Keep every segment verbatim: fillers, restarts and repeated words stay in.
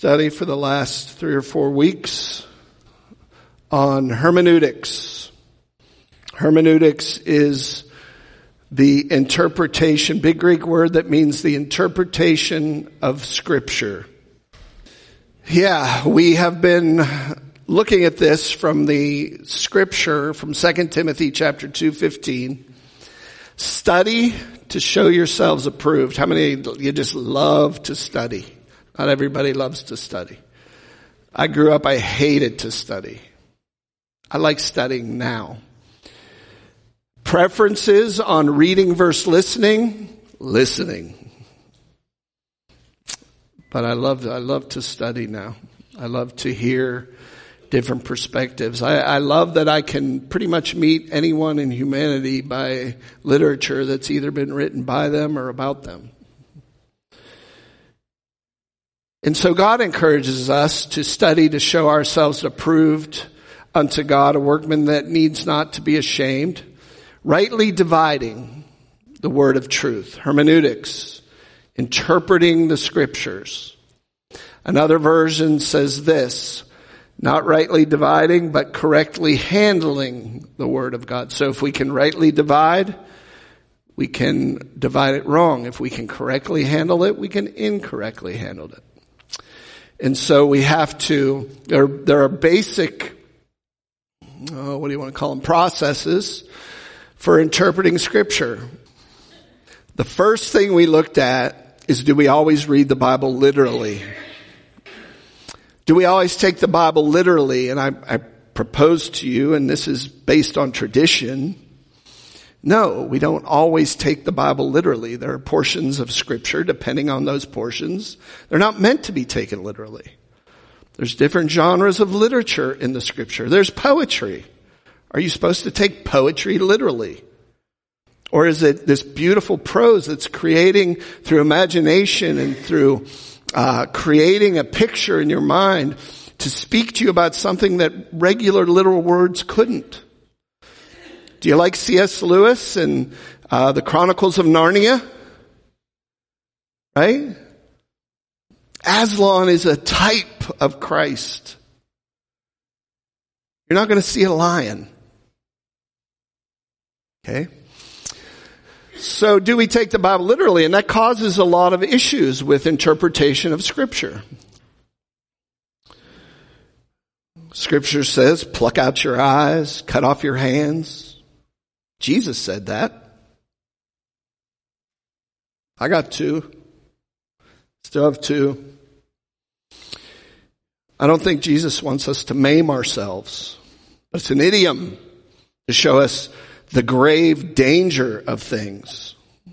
study for the last three or four weeks on hermeneutics. Hermeneutics is the interpretation, big Greek word that means the interpretation of Scripture. Yeah, we have been looking at this from the Scripture from Second Timothy chapter two fifteen. Study to show yourselves approved. How many of you just love to study? Not everybody loves to study. I grew up, I hated to study. I like studying now. Preferences on reading versus listening? Listening. But I love, I love to study now. I love to hear different perspectives. I, I love that I can pretty much meet anyone in humanity by literature that's either been written by them or about them. And so God encourages us to study to show ourselves approved unto God, a workman that needs not to be ashamed, rightly dividing the word of truth, hermeneutics, interpreting the Scriptures. Another version says this, not rightly dividing, but correctly handling the word of God. So if we can rightly divide, we can divide it wrong. If we can correctly handle it, we can incorrectly handle it. And so we have to, there, there are basic, oh, what do you want to call them, processes for interpreting Scripture. The first thing we looked at is, do we always read the Bible literally? Do we always take the Bible literally? And I, I propose to you, and this is based on tradition, no, we don't always take the Bible literally. There are portions of Scripture, depending on those portions, they're not meant to be taken literally. There's different genres of literature in the Scripture. There's poetry. Are you supposed to take poetry literally? Or is it this beautiful prose that's creating through imagination and through uh creating a picture in your mind to speak to you about something that regular literal words couldn't? Do you like C S Lewis and uh the Chronicles of Narnia? Right? Aslan is a type of Christ. You're not going to see a lion. Okay? So do we take the Bible literally? And that causes a lot of issues with interpretation of Scripture. Scripture says, pluck out your eyes, cut off your hands. Jesus said that. I got two. Still have two. I don't think Jesus wants us to maim ourselves. But it's an idiom to show us the grave danger of things.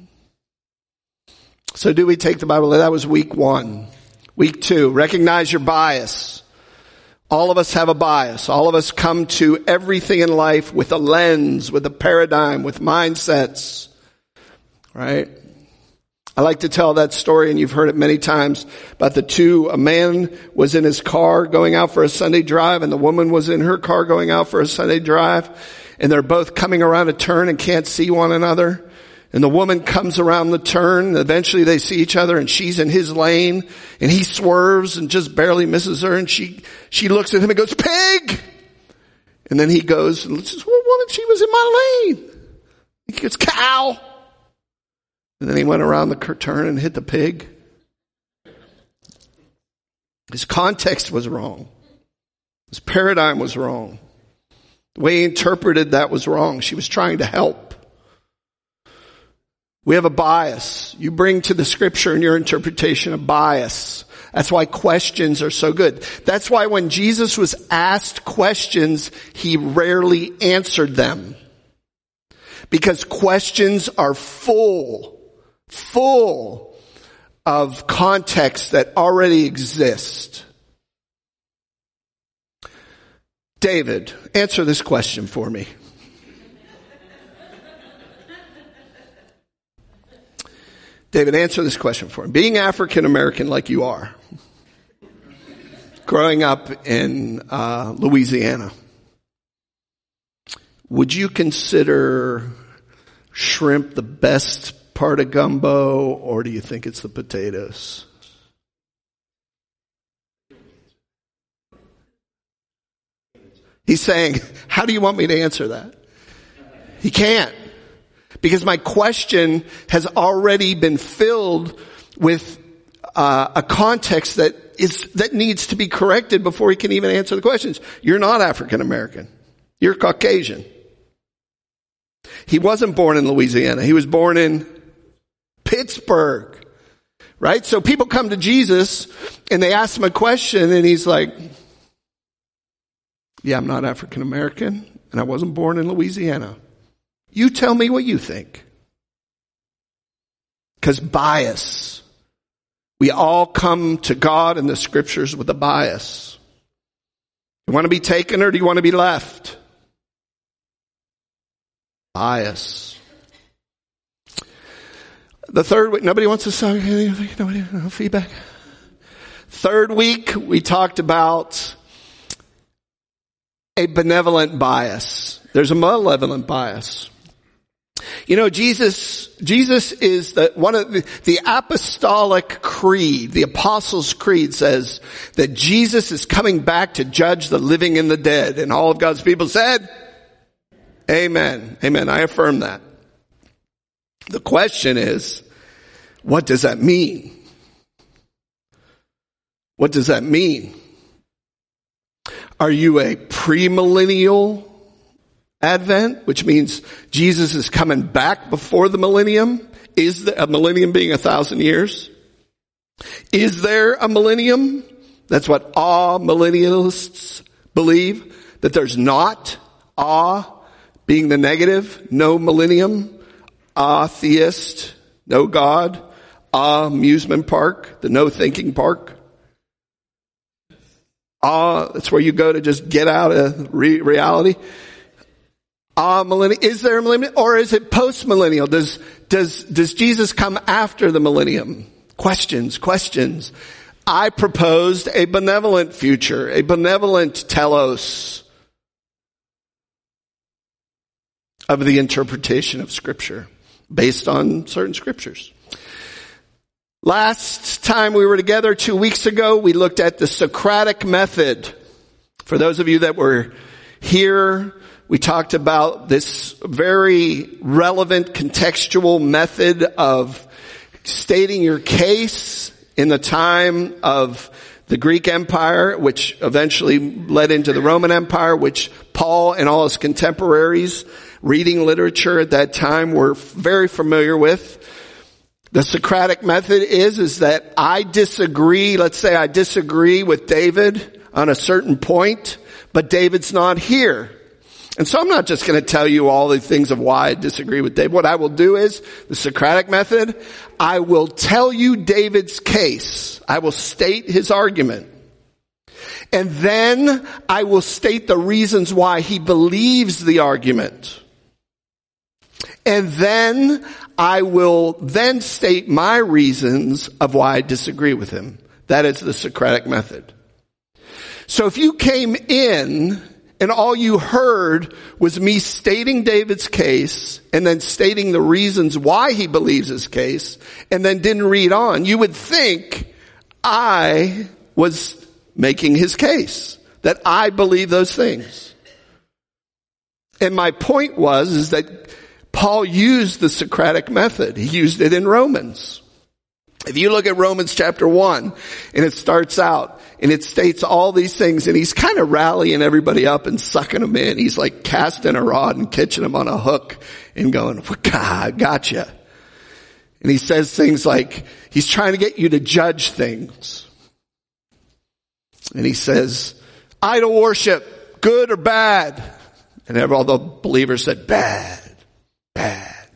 So do we take the Bible? That was week one. Week two, recognize your bias. All of us have a bias. All of us come to everything in life with a lens, with a paradigm, with mindsets. Right? I like to tell that story, and you've heard it many times, about the two, a man was in his car going out for a Sunday drive, and the woman was in her car going out for a Sunday drive. And they're both coming around a turn and can't see one another. And the woman comes around the turn. And eventually they see each other, and she's in his lane. And he swerves and just barely misses her. And she, she looks at him and goes, pig! And then he goes and says, well, woman, she was in my lane. He goes, cow! And then he went around the turn and hit the pig. His context was wrong. His paradigm was wrong. The way he interpreted that was wrong. She was trying to help. We have a bias. You bring to the Scripture in your interpretation a bias. That's why questions are so good. That's why when Jesus was asked questions, he rarely answered them. Because questions are full, full of context that already exist. David, answer this question for me. David, answer this question for me. Being African American like you are, growing up in uh, Louisiana, would you consider shrimp the best part of gumbo, or do you think it's the potatoes? He's saying, how do you want me to answer that? He can't. Because my question has already been filled with uh, a context that is that needs to be corrected before he can even answer the questions. You're not African American. You're Caucasian. He wasn't born in Louisiana. He was born in Pittsburgh. Right? So people come to Jesus and they ask him a question and he's like, yeah, I'm not African American and I wasn't born in Louisiana. You tell me what you think. Because bias. We all come to God and the scriptures with a bias. You want to be taken or do you want to be left? Bias. The third week, nobody wants to say, nobody, no feedback. Third week, we talked about a benevolent bias. There's a malevolent bias. You know, Jesus, Jesus is the, one of the, the apostolic creed, the apostles' creed says that Jesus is coming back to judge the living and the dead. And all of God's people said, amen. Amen. I affirm that. The question is, what does that mean? What does that mean? Are you a premillennial Advent, which means Jesus is coming back before the millennium? Is there a millennium being a thousand years? Is there a millennium? That's what all millennialists believe, that there's not. Ah being the negative, no millennium. Ah theist, no God. Ah amusement park, the no thinking park. Ah, that's where you go to just get out of re- reality. Ah, millennium. Is there a millennium or is it post-millennial? Does, does, does Jesus come after the millennium? Questions, questions. I proposed a benevolent future, a benevolent telos of the interpretation of Scripture based on certain Scriptures. Last time we were together two weeks ago, we looked at the Socratic method. For those of you that were here, we talked about this very relevant contextual method of stating your case in the time of the Greek Empire, which eventually led into the Roman Empire, which Paul and all his contemporaries reading literature at that time were very familiar with. The Socratic method is, is that I disagree, let's say I disagree with David on a certain point, but David's not here. And so I'm not just going to tell you all the things of why I disagree with David. What I will do is, the Socratic method, I will tell you David's case. I will state his argument. And then I will state the reasons why he believes the argument. And then I will then state my reasons of why I disagree with him. That is the Socratic method. So if you came in and all you heard was me stating David's case and then stating the reasons why he believes his case and then didn't read on, you would think I was making his case, that I believe those things. And my point was, is that Paul used the Socratic method. He used it in Romans. If you look at Romans chapter one, and it starts out, and it states all these things, and he's kind of rallying everybody up and sucking them in. He's like casting a rod and catching them on a hook and going, God, gotcha. And he says things like, he's trying to get you to judge things. And he says, idol worship, good or bad? And all the believers said, bad. Bad.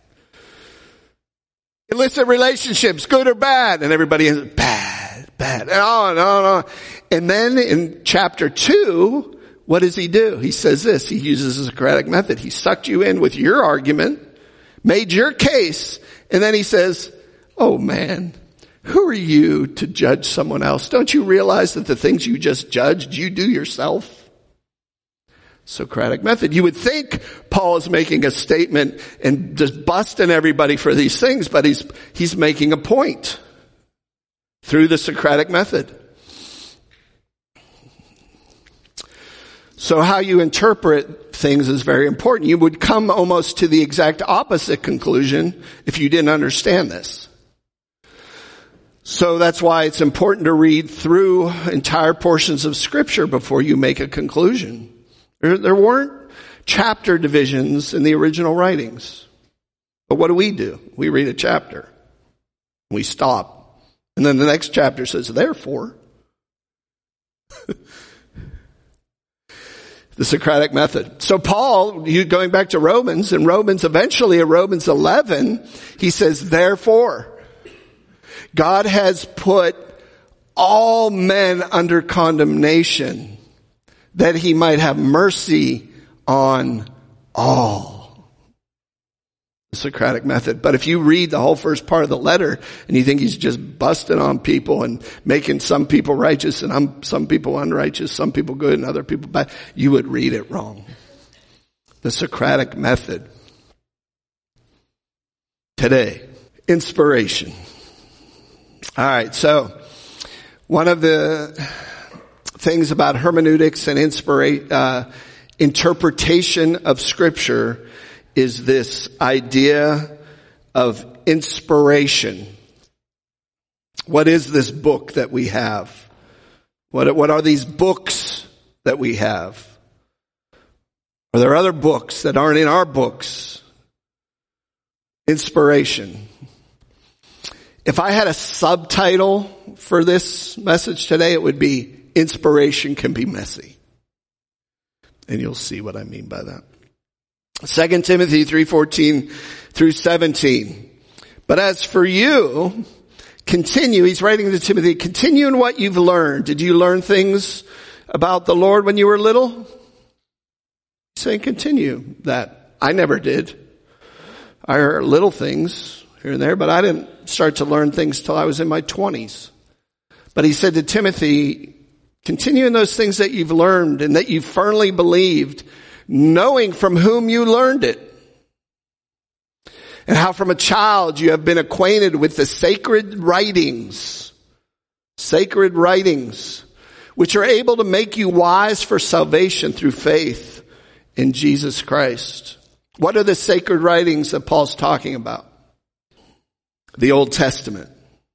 Illicit relationships, good or bad? And everybody is bad, bad. And on and on and on. And then in chapter two, what does he do? He says this. He uses the Socratic method. He sucked you in with your argument, made your case, and then he says, oh man, who are you to judge someone else? Don't you realize that the things you just judged, you do yourself? Socratic method. You would think Paul is making a statement and just busting everybody for these things, but he's, he's making a point through the Socratic method. So how you interpret things is very important. You would come almost to the exact opposite conclusion if you didn't understand this. So that's why it's important to read through entire portions of Scripture before you make a conclusion. There, there weren't chapter divisions in the original writings. But what do we do? We read a chapter. We stop. And then the next chapter says, therefore. The Socratic method. So Paul, you going back to Romans, in Romans, eventually in Romans eleven, he says, therefore, God has put all men under condemnation that he might have mercy on all. The Socratic method. But if you read the whole first part of the letter and you think he's just busting on people and making some people righteous and um, some people unrighteous, some people good and other people bad, you would read it wrong. The Socratic method. Today, inspiration. All right, so one of the things about hermeneutics and inspira- uh, interpretation of Scripture is this idea of inspiration. What is this book that we have? What, what are these books that we have? Are there other books that aren't in our books? Inspiration. If I had a subtitle for this message today, it would be Inspiration Can Be Messy. And you'll see what I mean by that. Second Timothy three fourteen through seventeen. But as for you, continue, he's writing to Timothy, continue in what you've learned. Did you learn things about the Lord when you were little? He's saying continue that. I never did. I heard little things here and there, but I didn't start to learn things till I was in my twenties. But he said to Timothy, continue in those things that you've learned and that you firmly believed, knowing from whom you learned it, and how from a child you have been acquainted with the sacred writings, sacred writings, which are able to make you wise for salvation through faith in Jesus Christ. What are the sacred writings that Paul's talking about? The Old Testament.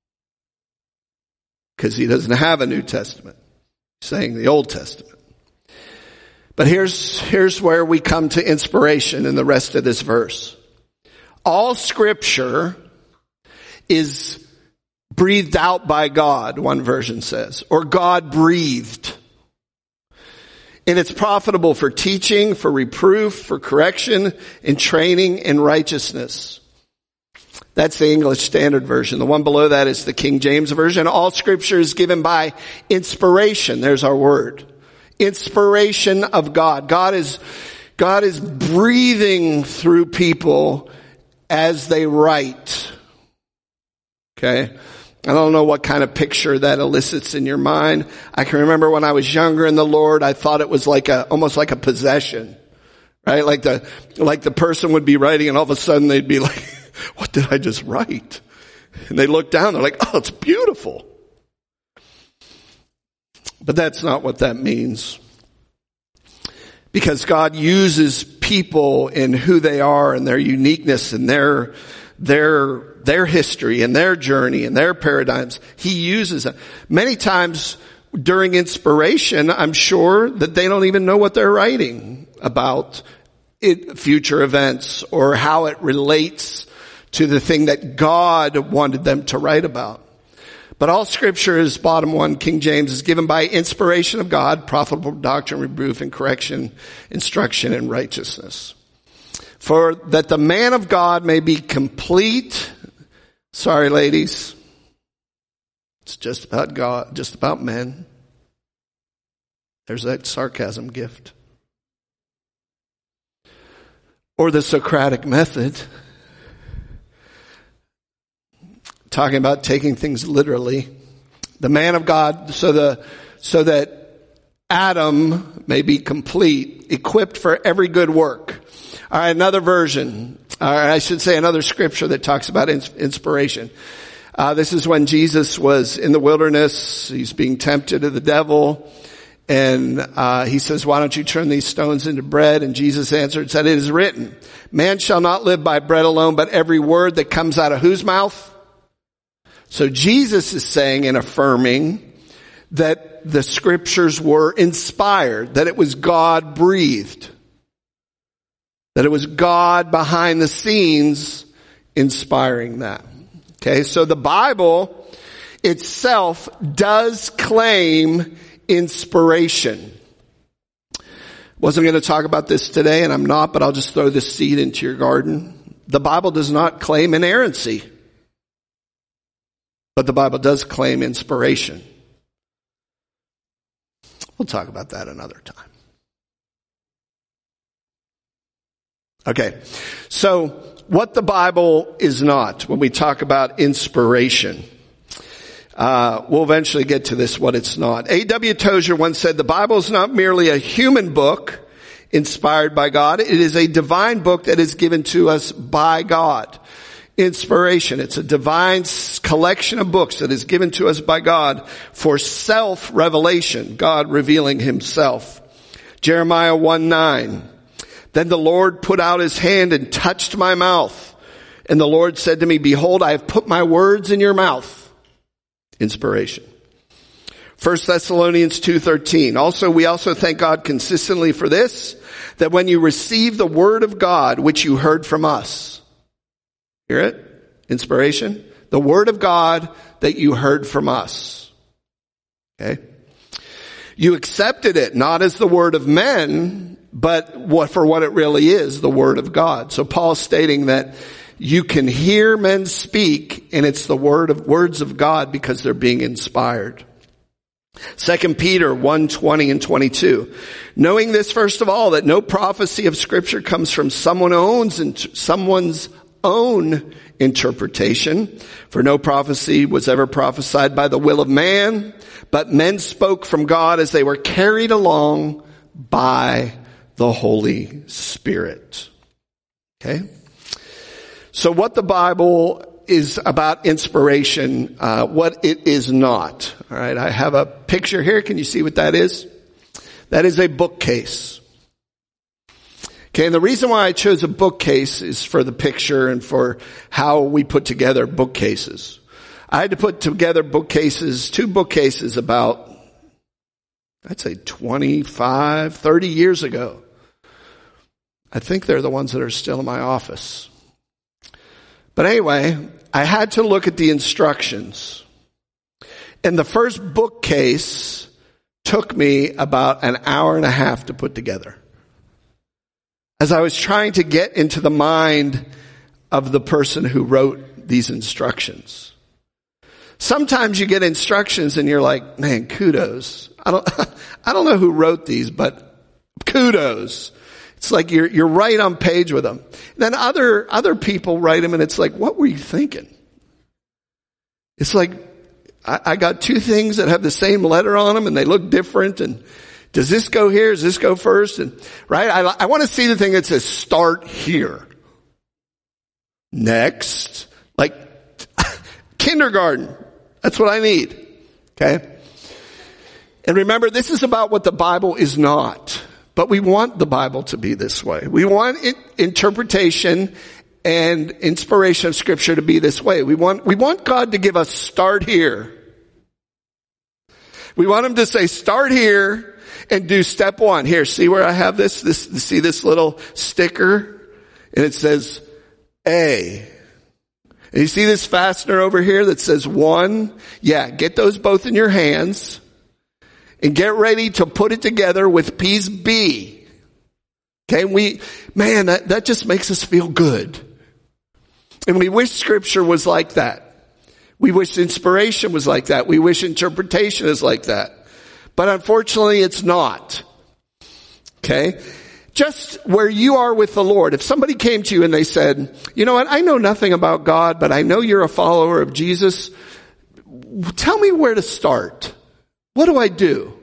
Because he doesn't have a New Testament. He's saying the Old Testament. But here's, here's where we come to inspiration in the rest of this verse. All Scripture is breathed out by God, one version says, or God breathed. And it's profitable for teaching, for reproof, for correction, and training in righteousness. That's the English Standard Version. The one below that is the King James Version. All Scripture is given by inspiration. There's our word. Inspiration of God. God is, God is breathing through people as they write. Okay? I don't know what kind of picture that elicits in your mind. I can remember when I was younger in the Lord, I thought it was like a, almost like a possession. Right? Like the, like the person would be writing and all of a sudden they'd be like, what did I just write? And they look down, they're like, oh, it's beautiful. But that's not what that means. Because God uses people in who they are and their uniqueness and their, their, their history and their journey and their paradigms. He uses them. Many times during inspiration, I'm sure that they don't even know what they're writing about it, future events or how it relates to the thing that God wanted them to write about. But all Scripture is, bottom one, King James, is given by inspiration of God, profitable for doctrine, reproof, and correction, instruction, and righteousness. For that the man of God may be complete. Sorry, ladies. It's just about God, just about men. There's that sarcasm gift. Or the Socratic method. Talking about taking things literally. The man of God, so the, so that Adam may be complete, equipped for every good work. All right, another version, or I should say another scripture that talks about inspiration. Uh, this is when Jesus was in the wilderness. He's being tempted of the devil. And uh, he says, why don't you turn these stones into bread? And Jesus answered and said, it is written, man shall not live by bread alone, but every word that comes out of whose mouth? So Jesus is saying and affirming that the scriptures were inspired, that it was God breathed, that it was God behind the scenes inspiring that. Okay, so the Bible itself does claim inspiration. Wasn't going to talk about this today, and I'm not, but I'll just throw this seed into your garden. The Bible does not claim inerrancy, but the Bible does claim inspiration. We'll talk about that another time. Okay, so what the Bible is not when we talk about inspiration. Uh, we'll eventually get to this, what it's not. A W Tozer once said, the Bible is not merely a human book inspired by God. It is a divine book that is given to us by God. Inspiration. It's a divine collection of books that is given to us by God for self-revelation. God revealing himself. Jeremiah one nine. Then the Lord put out his hand and touched my mouth. And the Lord said to me, behold, I have put my words in your mouth. Inspiration. First Thessalonians two thirteen. Also, we also thank God consistently for this, that when you receive the word of God, which you heard from us. Hear it? Inspiration. The word of God that you heard from us. Okay. You accepted it not as the word of men, but what for what it really is, the word of God. So Paul's stating that you can hear men speak, and it's the word of words of God because they're being inspired. Second Peter one twenty and twenty-two. Knowing this, first of all, that no prophecy of Scripture comes from someone owns someone's own interpretation. For no prophecy was ever prophesied by the will of man, but men spoke from God as they were carried along by the Holy Spirit. Okay? So what the Bible is about inspiration, uh, what it is not. All right, I have a picture here. Can you see what that is? That is a bookcase. Okay, and the reason why I chose a bookcase is for the picture and for how we put together bookcases. I had to put together bookcases, two bookcases about, I'd say twenty-five, thirty years ago. I think they're the ones that are still in my office. But anyway, I had to look at the instructions. And the first bookcase took me about an hour and a half to put together. As I was trying to get into the mind of the person who wrote these instructions. Sometimes you get instructions and you're like, man, kudos. I don't, I don't know who wrote these, but kudos. It's like you're, you're right on page with them. Then other, other people write them and it's like, what were you thinking? It's like, I, I got two things that have the same letter on them and they look different, and does this go here? Does this go first? And right? I, I want to see the thing that says start here. Next. Like kindergarten. That's what I need. Okay. And remember, this is about what the Bible is not. But we want the Bible to be this way. We want it, interpretation and inspiration of Scripture to be this way. We want, we want God to give us start here. We want him to say start here and do step one. Here, see where I have this? This, see this little sticker? And it says A. And you see this fastener over here that says one? Yeah, get those both in your hands. And get ready to put it together with piece B. Okay, we, man, that, that just makes us feel good. And we wish Scripture was like that. We wish inspiration was like that. We wish interpretation is like that. But unfortunately, it's not. Okay? Just where you are with the Lord. If somebody came to you and they said, you know what, I know nothing about God, but I know you're a follower of Jesus. Tell me where to start. What do I do?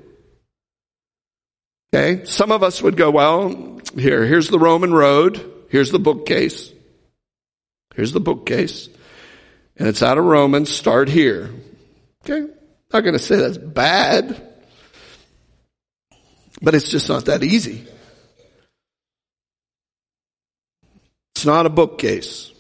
Okay. Some of us would go, well, here, here's the Roman road. Here's the bookcase. Here's the bookcase. And it's out of Romans. Start here. Okay. Not going to say that's bad. But it's just not that easy. It's not a bookcase.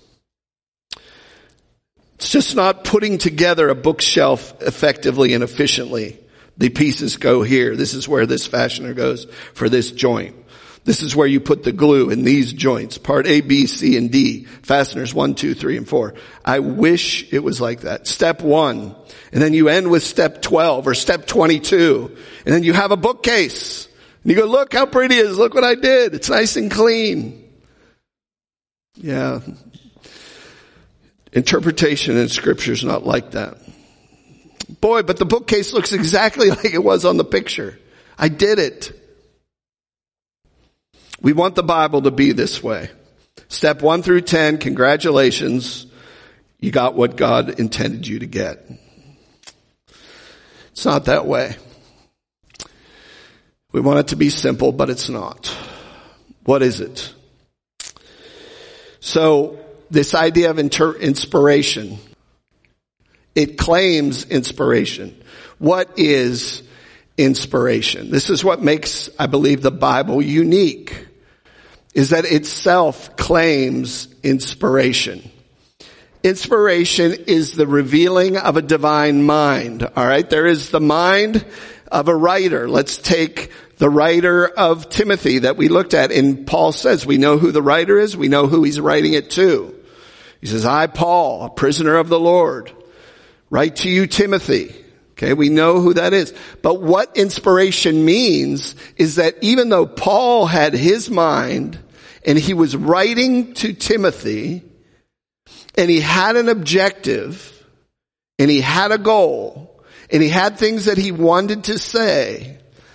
It's just not putting together a bookshelf effectively and efficiently. The pieces go here. This is where this fashioner goes for this joint. This is where you put the glue in these joints. Part A, B, C, and D. Fasteners one, two, three, and four. I wish it was like that. Step one. And then you end with step twelve or step twenty-two. And then you have a bookcase. And you go, look how pretty it is. Look what I did. It's nice and clean. Yeah. Interpretation in Scripture is not like that. Boy, but the bookcase looks exactly like it was on the picture. I did it. We want the Bible to be this way. Step one through ten, congratulations. You got what God intended you to get. It's not that way. We want it to be simple, but it's not. What is it? So, this idea of inter- inspiration, it claims inspiration. What is inspiration? This is what makes, I believe, the Bible unique, is that itself claims inspiration. Inspiration is the revealing of a divine mind. All right. There is the mind of a writer. Let's take the writer of Timothy that we looked at. And Paul says we know who the writer is. We know who he's writing it to. He says, I, Paul, a prisoner of the Lord, write to you, Timothy. Okay. We know who that is. But what inspiration means is that even though Paul had his mind and he was writing to Timothy, and he had an objective, and he had a goal, and he had things that he wanted to say,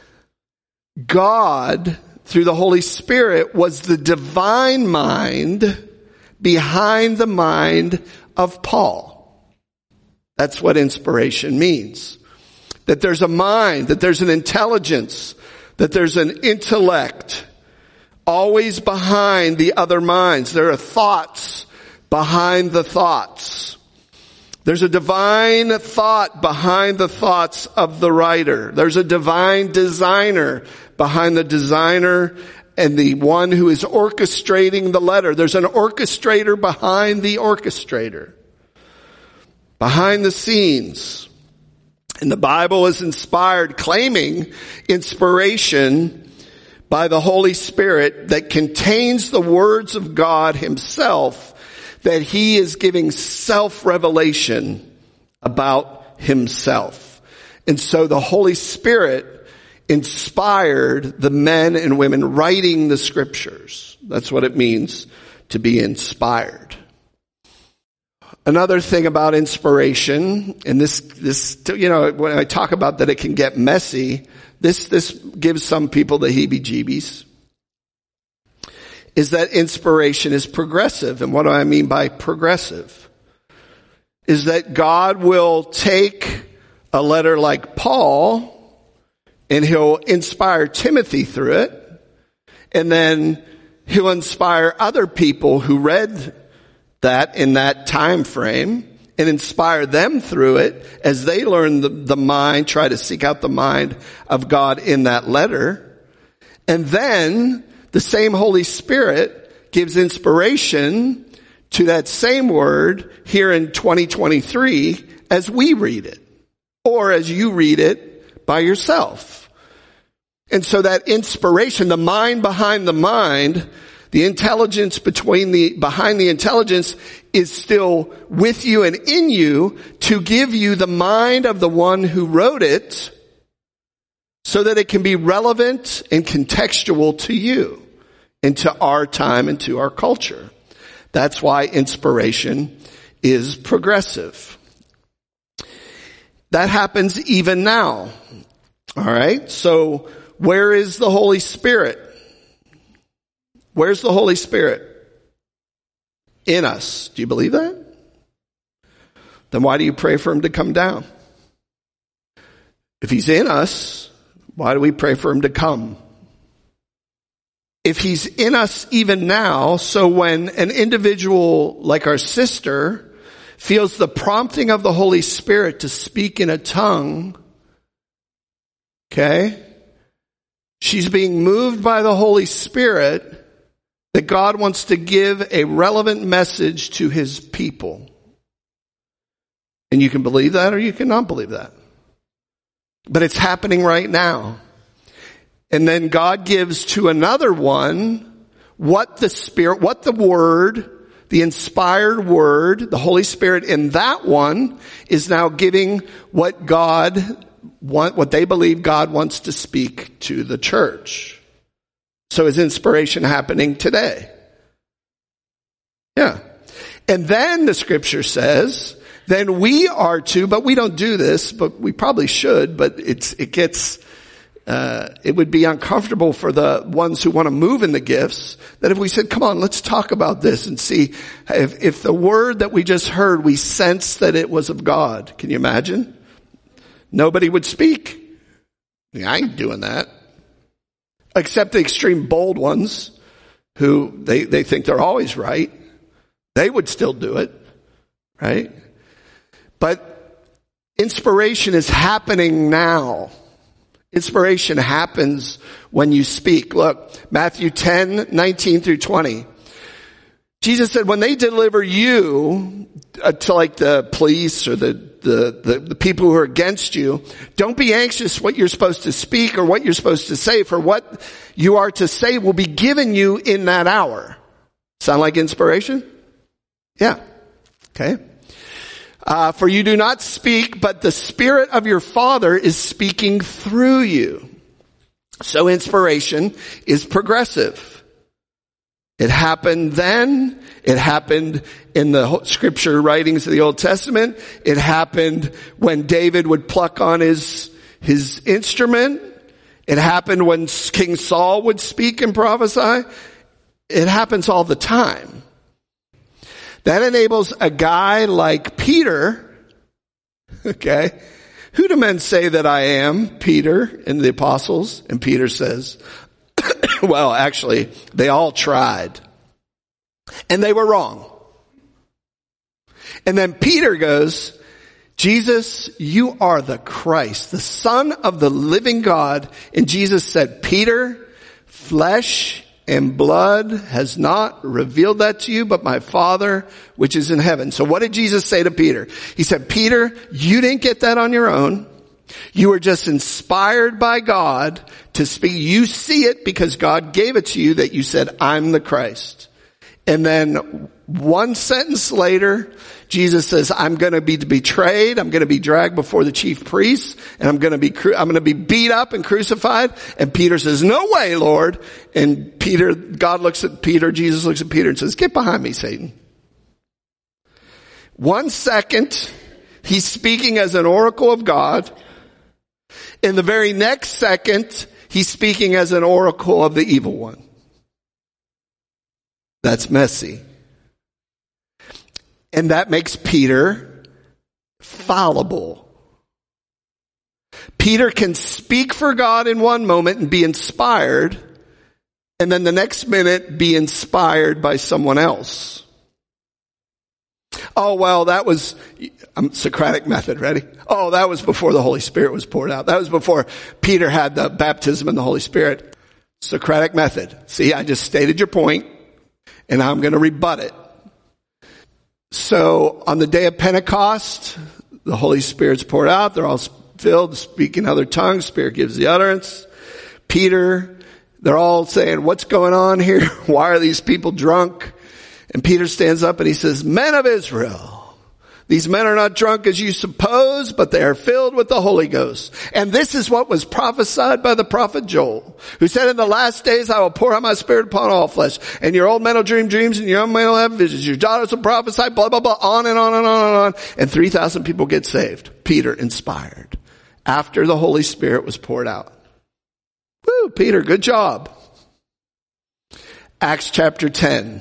God, through the Holy Spirit, was the divine mind behind the mind of Paul. That's what inspiration means. That there's a mind, that there's an intelligence, that there's an intellect always behind the other minds. There are thoughts behind the thoughts. There's a divine thought behind the thoughts of the writer. There's a divine designer behind the designer and the one who is orchestrating the letter. There's an orchestrator behind the orchestrator. Behind the scenes. And the Bible is inspired, claiming inspiration by the Holy Spirit that contains the words of God himself, that he is giving self-revelation about himself. And so the Holy Spirit inspired the men and women writing the scriptures. That's what it means to be inspired. Another thing about inspiration, and this, this, you know, when I talk about that it can get messy, this, this gives some people the heebie-jeebies, is that inspiration is progressive. And what do I mean by progressive? Is that God will take a letter like Paul and he'll inspire Timothy through it, and then he'll inspire other people who read that in that time frame and inspire them through it as they learn the, the mind, try to seek out the mind of God in that letter. And then the same Holy Spirit gives inspiration to that same word here in twenty twenty-three as we read it, or as you read it by yourself. And so that inspiration, the mind behind the mind, the intelligence between the, behind the intelligence is still with you and in you to give you the mind of the one who wrote it so that it can be relevant and contextual to you and to our time and to our culture. That's why inspiration is progressive. That happens even now. All right. So where is the Holy Spirit? Where's the Holy Spirit? In us. Do you believe that? Then why do you pray for him to come down? If he's in us, why do we pray for him to come? If he's in us even now, so when an individual like our sister feels the prompting of the Holy Spirit to speak in a tongue, okay, She's being moved by the Holy Spirit that God wants to give a relevant message to his people. And you can believe that or you cannot believe that. But it's happening right now. And then God gives to another one what the Spirit, what the Word, the inspired Word, the Holy Spirit in that one is now giving what God, what they believe God wants to speak to the church. So is inspiration happening today? Yeah. And then the scripture says, then we are to, but we don't do this, but we probably should, but it's, it gets, uh, it would be uncomfortable for the ones who want to move in the gifts, that if we said, come on, let's talk about this and see if, if the word that we just heard, we sense that it was of God. Can you imagine? Nobody would speak. I ain't doing that. Except the extreme bold ones who they, they think they're always right. They would still do it, right? But inspiration is happening now. Inspiration happens when you speak. Look, Matthew ten, nineteen through twenty. Jesus said, when they deliver you uh, to like the police or the, the, the, the people who are against you, don't be anxious what you're supposed to speak or what you're supposed to say, for what you are to say will be given you in that hour. Sound like inspiration? Yeah. Okay. Uh, for you do not speak, but the Spirit of your Father is speaking through you. So inspiration is progressive. It happened then. It happened in the scripture writings of the Old Testament. It happened when David would pluck on his, his instrument. It happened when King Saul would speak and prophesy. It happens all the time. That enables a guy like Peter, okay, who do men say that I am? Peter and the apostles. And Peter says, well, actually, they all tried. And they were wrong. And then Peter goes, Jesus, you are the Christ, the Son of the living God. And Jesus said, Peter, flesh and blood has not revealed that to you, but my Father which is in heaven. So what did Jesus say to Peter? He said, Peter, you didn't get that on your own. You were just inspired by God to speak. You see it because God gave it to you that you said, I'm the Christ. And then one sentence later, Jesus says, I'm going to be betrayed. I'm going to be dragged before the chief priests, and I'm going to be, cru- I'm going to be beat up and crucified. And Peter says, no way, Lord. And Peter, God looks at Peter, Jesus looks at Peter and says, get behind me, Satan. One second, he's speaking as an oracle of God. In the very next second, he's speaking as an oracle of the evil one. That's messy. And that makes Peter fallible. Peter can speak for God in one moment and be inspired, and then the next minute be inspired by someone else. Oh, well, that was um, Socratic method. Ready? Oh, that was before the Holy Spirit was poured out. That was before Peter had the baptism in the Holy Spirit. Socratic method. See, I just stated your point, and I'm going to rebut it. So on the day of Pentecost, the Holy Spirit's poured out. They're all filled, speaking other tongues. Spirit gives the utterance. Peter, they're all saying, what's going on here? Why are these people drunk? And Peter stands up and he says, men of Israel, these men are not drunk as you suppose, but they are filled with the Holy Ghost. And this is what was prophesied by the prophet Joel, who said, in the last days I will pour out my Spirit upon all flesh. And your old men will dream dreams, and your young men will have visions. Your daughters will prophesy, blah, blah, blah, on and on and on and on. And three thousand people get saved. Peter inspired after the Holy Spirit was poured out. Woo, Peter, good job. Acts chapter ten.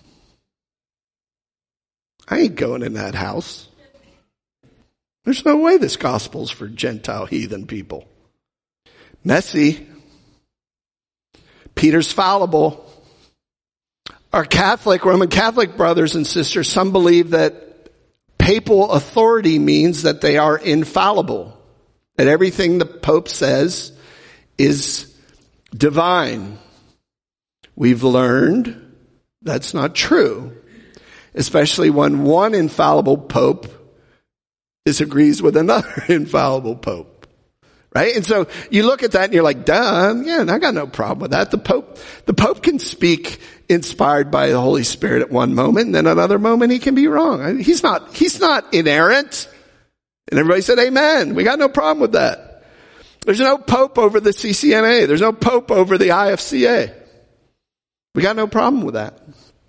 I ain't going in that house. There's no way this gospel's for Gentile heathen people. Messy. Peter's fallible. Our Catholic, Roman Catholic brothers and sisters, some believe that papal authority means that they are infallible. That everything the Pope says is divine. We've learned that's not true, especially when one infallible pope disagrees with another infallible pope. Right? And so you look at that and you're like, duh, yeah, I got no problem with that. The Pope, the Pope can speak inspired by the Holy Spirit at one moment, and then another moment he can be wrong. He's not, he's not inerrant. And everybody said, amen. We got no problem with that. There's no Pope over the C C N A. There's no Pope over the I F C A. We got no problem with that.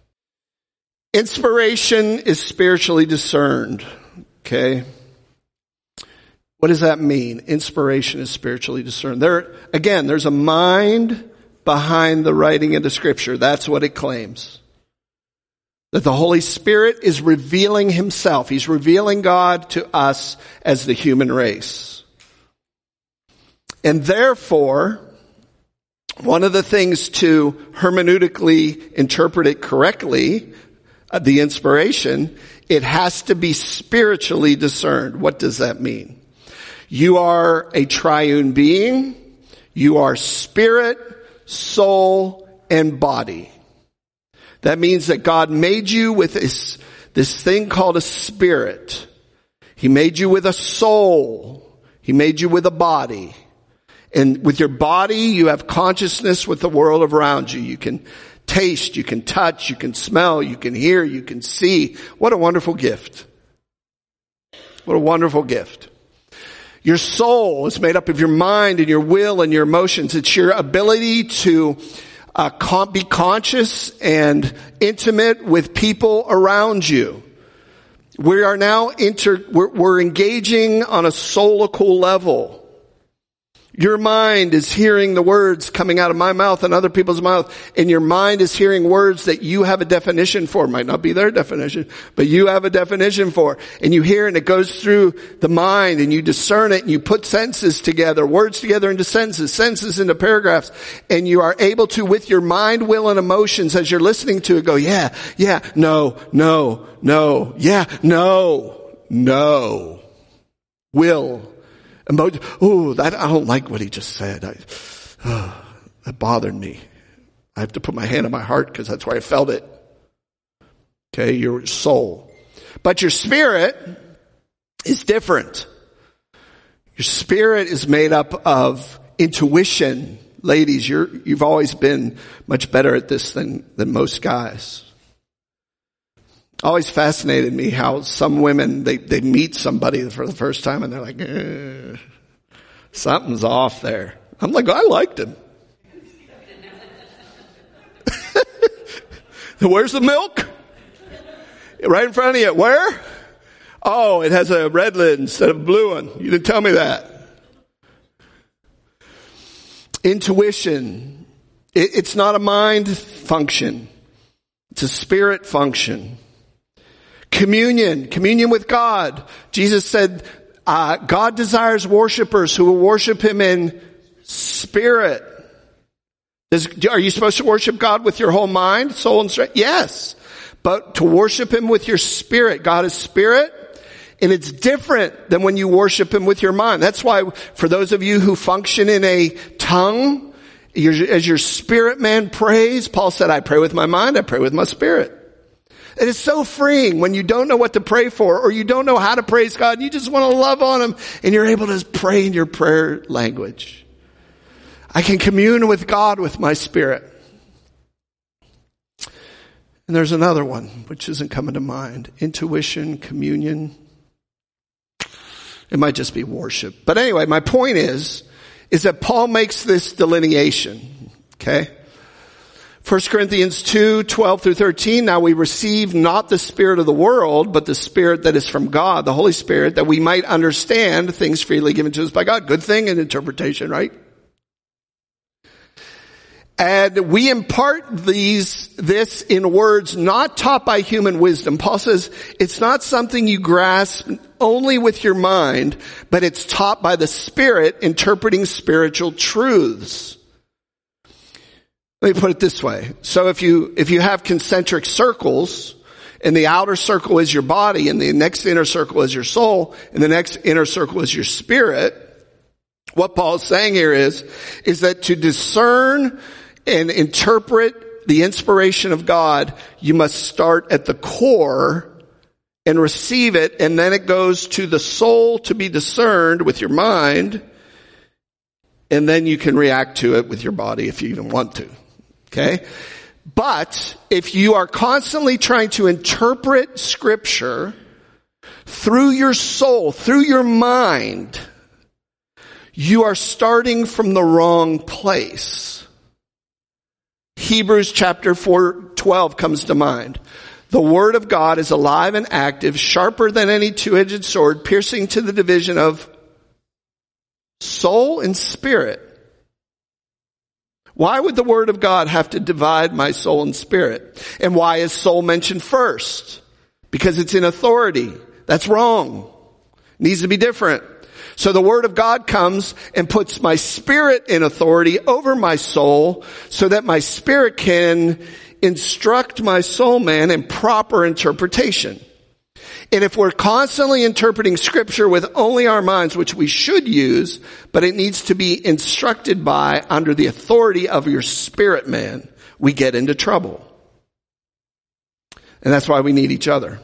Inspiration is spiritually discerned. Okay? What does that mean? Inspiration is spiritually discerned. There, again, there's a mind behind the writing of the Scripture. That's what it claims. That the Holy Spirit is revealing Himself. He's revealing God to us as the human race. And therefore, one of the things to hermeneutically interpret it correctly, uh, the inspiration, it has to be spiritually discerned. What does that mean? You are a triune being. You are spirit, soul, and body. That means that God made you with this, this thing called a spirit. He made you with a soul. He made you with a body. And with your body, you have consciousness with the world around you. You can taste, you can touch, you can smell, you can hear, you can see. What a wonderful gift. What a wonderful gift. Your soul is made up of your mind and your will and your emotions. It's your ability to uh, con- be conscious and intimate with people around you. We are now inter- we're, we're engaging on a soulical level. Your mind is hearing the words coming out of my mouth and other people's mouth, and your mind is hearing words that you have a definition for. It might not be their definition, but you have a definition for. And you hear, and it goes through the mind, and you discern it, and you put sentences together, words together into sentences, sentences into paragraphs, and you are able to, with your mind, will, and emotions, as you're listening to it, go, yeah, yeah, no, no, no, yeah, no, no, will. Emo- oh, that, I don't like what he just said. I, oh, that bothered me. I have to put my hand on my heart because that's where I felt it. Okay, your soul. But your spirit is different. Your spirit is made up of intuition. Ladies, you're, you've always been much better at this than, than most guys. Always fascinated me how some women, they, they meet somebody for the first time and they're like, eh, something's off there. I'm like, I liked him. Where's the milk? Right in front of you. Where? Oh, it has a red lid instead of a blue one. You didn't tell me that. Intuition. It, it's not a mind function. It's a spirit function. Communion, communion with God. Jesus said, uh, God desires worshipers who will worship Him in spirit. Does, are you supposed to worship God with your whole mind, soul, and strength? Yes. But to worship Him with your spirit. God is spirit, and it's different than when you worship Him with your mind. That's why for those of you who function in a tongue, as your spirit man prays, Paul said, I pray with my mind, I pray with my spirit. It is so freeing when you don't know what to pray for, or you don't know how to praise God, and you just want to love on Him, and you're able to pray in your prayer language. I can commune with God with my spirit. And there's another one, which isn't coming to mind. Intuition, communion. It might just be worship. But anyway, my point is, is that Paul makes this delineation. Okay? First Corinthians two, twelve through thirteen, now we receive not the spirit of the world, but the Spirit that is from God, the Holy Spirit, that we might understand things freely given to us by God. Good thing in interpretation, right? And we impart these, this in words not taught by human wisdom. Paul says it's not something you grasp only with your mind, but it's taught by the Spirit interpreting spiritual truths. Let me put it this way. So if you, if you have concentric circles, and the outer circle is your body, and the next inner circle is your soul, and the next inner circle is your spirit, What Paul's saying here is, is that to discern and interpret the inspiration of God, you must start at the core and receive it, and then it goes to the soul to be discerned with your mind, and then you can react to it with your body if you even want to. Okay? But if you are constantly trying to interpret Scripture through your soul, through your mind, you are starting from the wrong place. Hebrews chapter four twelve comes to mind. The word of God is alive and active, sharper than any two-edged sword, piercing to the division of soul and spirit. Why would the word of God have to divide my soul and spirit? And why is soul mentioned first? Because it's in authority. That's wrong. It needs to be different. So the word of God comes and puts my spirit in authority over my soul so that my spirit can instruct my soul man in proper interpretation. And if we're constantly interpreting Scripture with only our minds, which we should use, but it needs to be instructed by under the authority of your spirit man, we get into trouble. And that's why we need each other.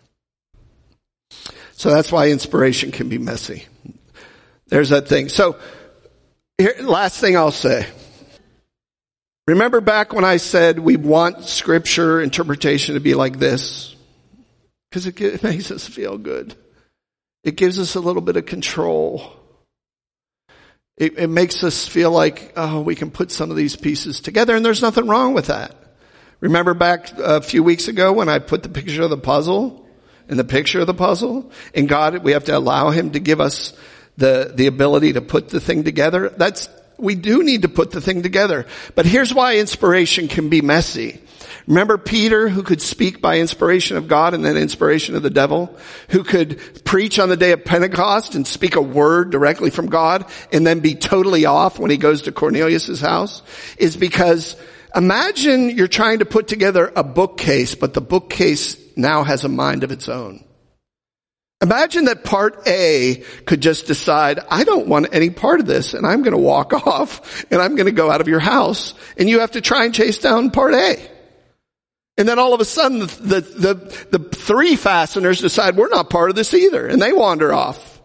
So that's why inspiration can be messy. There's that thing. So, here, last thing I'll say. Remember back when I said we want Scripture interpretation to be like this? Because it, it makes us feel good. It gives us a little bit of control. It, it makes us feel like, oh, we can put some of these pieces together, and there's nothing wrong with that. Remember back a few weeks ago when I put the picture of the puzzle and the picture of the puzzle? And God, we have to allow Him to give us the, the ability to put the thing together. That's, we do need to put the thing together. But here's why inspiration can be messy. Remember Peter, who could speak by inspiration of God and then inspiration of the devil, who could preach on the day of Pentecost and speak a word directly from God and then be totally off when he goes to Cornelius' house, is because imagine you're trying to put together a bookcase, but the bookcase now has a mind of its own. Imagine that part A could just decide, I don't want any part of this, and I'm going to walk off, and I'm going to go out of your house, and you have to try and chase down part A. And then all of a sudden, the, the, the, the three fasteners decide, we're not part of this either, and they wander off.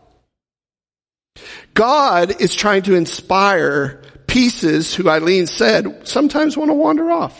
God is trying to inspire pieces who, Eileen said, sometimes want to wander off.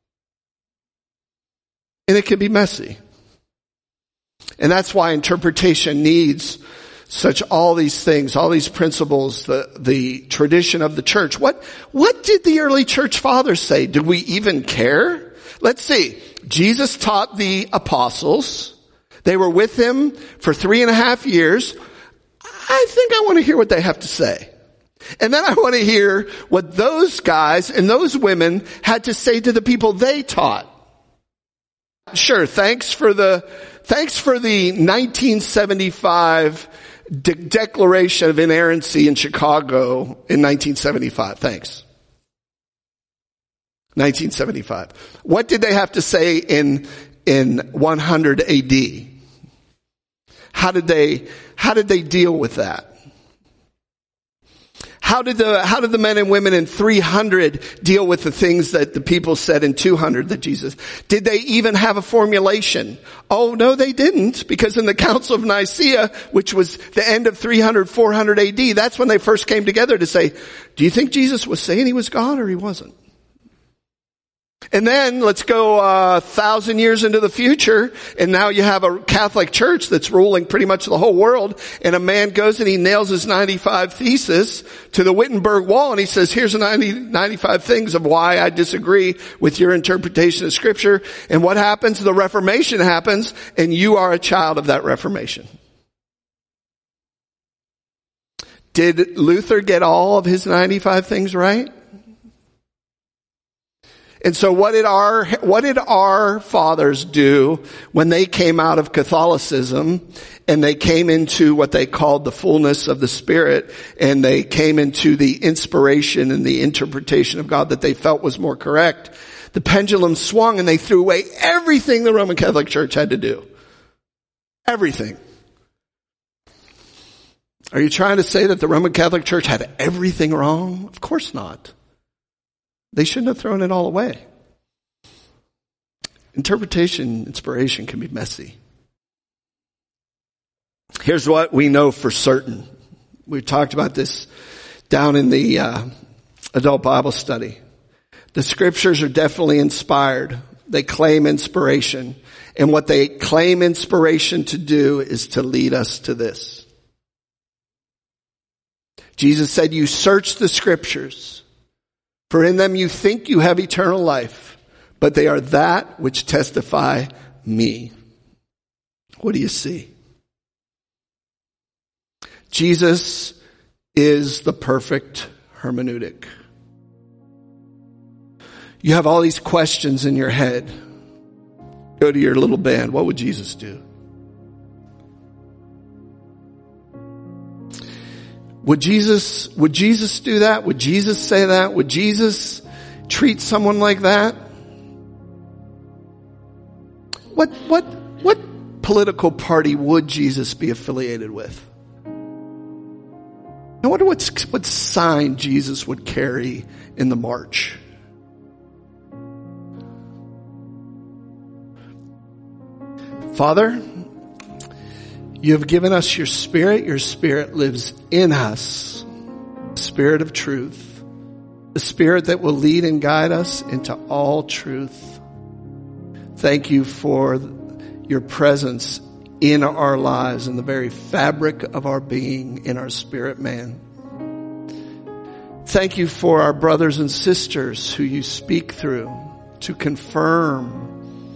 And it can be messy. And that's why interpretation needs such all these things, all these principles, the, the tradition of the church. What, what did the early church fathers say? Did we even care? Let's see. Jesus taught the apostles. They were with him for three and a half years. I think I want to hear what they have to say. And then I want to hear what those guys and those women had to say to the people they taught. Sure, thanks for the, thanks for the nineteen seventy-five de- Declaration of Inerrancy in Chicago in nineteen seventy-five. Thanks. nineteen seventy-five. What did they have to say in, in one hundred A D? How did they, how did they deal with that? How did the, how did the men and women in three hundred deal with the things that the people said in two hundred that Jesus, did they even have a formulation? Oh, no, they didn't, because in the Council of Nicaea, which was the end of three hundred, four hundred A D, that's when they first came together to say, do you think Jesus was saying he was God or he wasn't? And then let's go a uh, thousand years into the future, and now you have a Catholic Church that's ruling pretty much the whole world, and a man goes and he nails his ninety-five thesis to the Wittenberg Wall, and he says, here's the ninety, ninety-five things of why I disagree with your interpretation of Scripture. And what happens? The Reformation happens, and you are a child of that Reformation. Did Luther get all of his ninety-five things right? And so what did our, what did our fathers do when they came out of Catholicism and they came into what they called the fullness of the Spirit, and they came into the inspiration and the interpretation of God that they felt was more correct? The pendulum swung and they threw away everything the Roman Catholic Church had to do. Everything. Are you trying to say that the Roman Catholic Church had everything wrong? Of course not. They shouldn't have thrown it all away. Interpretation, inspiration can be messy. Here's what we know for certain. We talked about this down in the uh, adult Bible study. The scriptures are definitely inspired. They claim inspiration. And what they claim inspiration to do is to lead us to this. Jesus said, you search the scriptures, for in them you think you have eternal life, but they are that which testify me. What do you see? Jesus is the perfect hermeneutic. You have all these questions in your head. Go to your little band. What would Jesus do? Would Jesus, would Jesus do that? Would Jesus say that? Would Jesus treat someone like that? What, what, what political party would Jesus be affiliated with? I wonder what's, what sign Jesus would carry in the march. Father, you have given us your Spirit. Your Spirit lives in us. The Spirit of truth. The Spirit that will lead and guide us into all truth. Thank you for your presence in our lives, in the very fabric of our being, in our spirit man. Thank you for our brothers and sisters who you speak through to confirm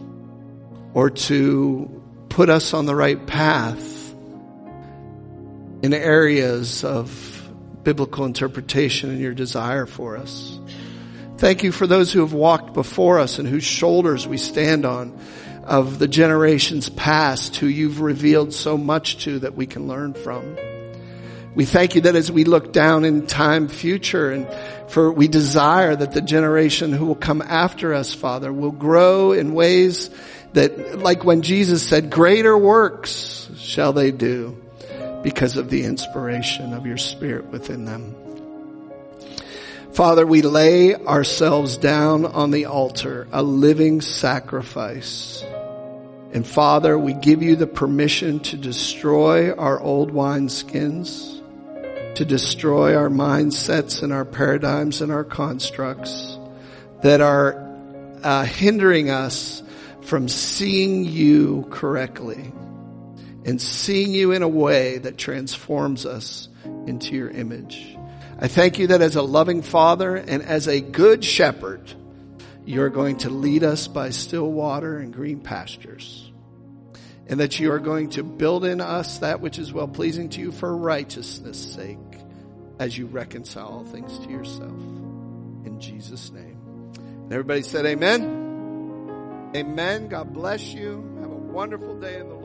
or to put us on the right path in areas of biblical interpretation and your desire for us. Thank you for those who have walked before us and whose shoulders we stand on, of the generations past who you've revealed so much to that we can learn from. We thank you that as we look down in time future, and for we desire that the generation who will come after us, Father, will grow in ways that, like when Jesus said, greater works shall they do because of the inspiration of your Spirit within them. Father, we lay ourselves down on the altar, a living sacrifice. And Father, we give you the permission to destroy our old wineskins, to destroy our mindsets and our paradigms and our constructs that are uh, hindering us from seeing you correctly and seeing you in a way that transforms us into your image. I thank you that as a loving Father and as a good shepherd, you're going to lead us by still water and green pastures. And that you are going to build in us that which is well-pleasing to you for righteousness' sake as you reconcile all things to yourself. In Jesus' name. And everybody said amen. Amen. God bless you. Have a wonderful day in the Lord.